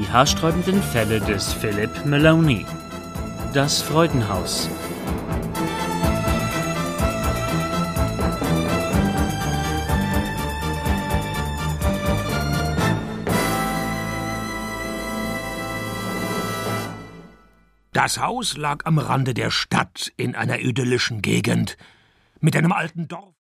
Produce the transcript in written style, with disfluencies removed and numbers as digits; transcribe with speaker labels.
Speaker 1: Die haarsträubenden Fälle des Philip Maloney. Das Freudenhaus.
Speaker 2: Das Haus lag am Rande der Stadt in einer idyllischen Gegend mit einem alten Dorf.